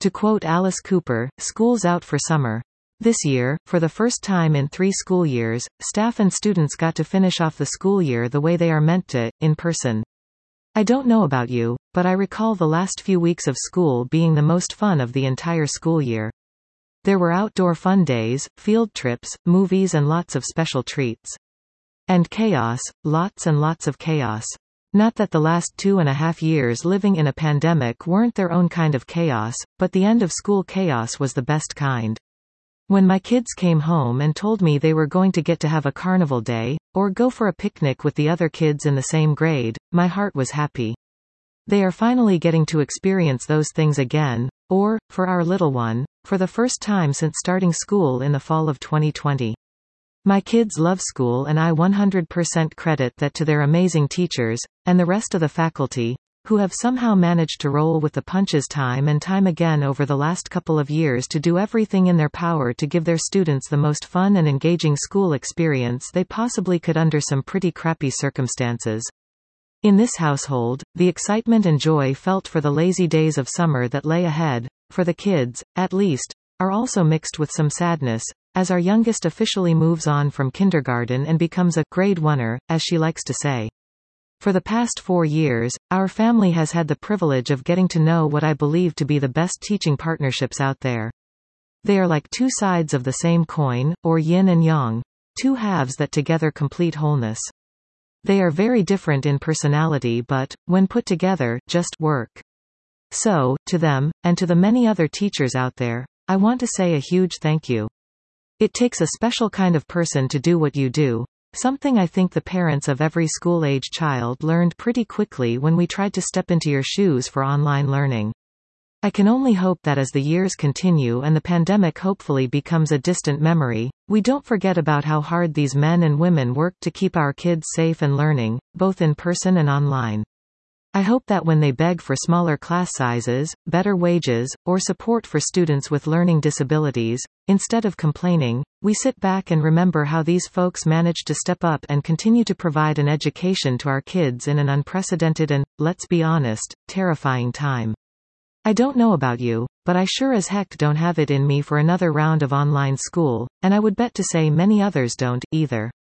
To quote Alice Cooper, "School's out for summer." This year, for the first time in 3 school years, staff and students got to finish off the school year the way they are meant to, in person. I don't know about you, but I recall the last few weeks of school being the most fun of the entire school year. There were outdoor fun days, field trips, movies and lots of special treats. And chaos, lots and lots of chaos. Not that the last 2.5 years living in a pandemic weren't their own kind of chaos, but the end of school chaos was the best kind. When my kids came home and told me they were going to get to have a carnival day, or go for a picnic with the other kids in the same grade, my heart was happy. They are finally getting to experience those things again, or, for our little one, for the first time since starting school in the fall of 2020. My kids love school and I 100% credit that to their amazing teachers, and the rest of the faculty, who have somehow managed to roll with the punches time and time again over the last couple of years to do everything in their power to give their students the most fun and engaging school experience they possibly could under some pretty crappy circumstances. In this household, the excitement and joy felt for the lazy days of summer that lay ahead, for the kids, at least, are also mixed with some sadness, as our youngest officially moves on from kindergarten and becomes a grade oneer, as she likes to say. For the past 4 years, our family has had the privilege of getting to know what I believe to be the best teaching partnerships out there. They are like 2 sides of the same coin, or yin and yang, 2 halves that together complete wholeness. They are very different in personality but, when put together, just work. So, to them, and to the many other teachers out there, I want to say a huge thank you. It takes a special kind of person to do what you do, something I think the parents of every school-age child learned pretty quickly when we tried to step into your shoes for online learning. I can only hope that as the years continue and the pandemic hopefully becomes a distant memory, we don't forget about how hard these men and women work to keep our kids safe and learning, both in person and online. I hope that when they beg for smaller class sizes, better wages, or support for students with learning disabilities, instead of complaining, we sit back and remember how these folks managed to step up and continue to provide an education to our kids in an unprecedented and, let's be honest, terrifying time. I don't know about you, but I sure as heck don't have it in me for another round of online school, and I would bet to say many others don't, either.